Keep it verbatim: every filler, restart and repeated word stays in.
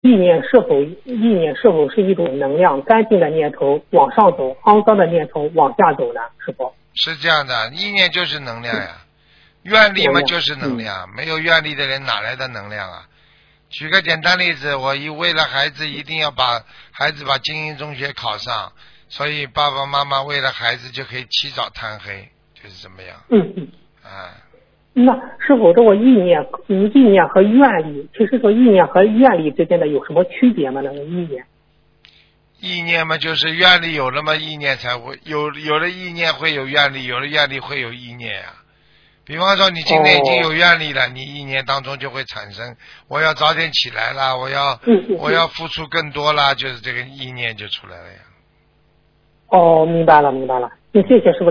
意念是否意念是否是一种能量？干净的念头往上走，肮脏的念头往下走呢？师傅是这样的，意念就是能量呀，愿力嘛能量就是能量，没有愿力的人哪来的能量啊？举个简单例子，我一为了孩子一定要把孩子把精英中学考上，所以爸爸妈妈为了孩子就可以起早贪黑，就是这么样。 嗯嗯。 啊， 那师傅，这个意念，嗯，意念和愿力，其实说意念和愿力之间的有什么区别吗？那个意念？ 意念嘛，就是愿力有了嘛，意念才会有，有了意念会有愿力，有了愿力会有意念啊。比方说，你今天已经有愿力了，哦、你意念当中就会产生，我要早点起来了，我要、 嗯嗯、 我要付出更多了，就是这个意念就出来了呀。 哦，明白了，明白了。那谢谢师傅。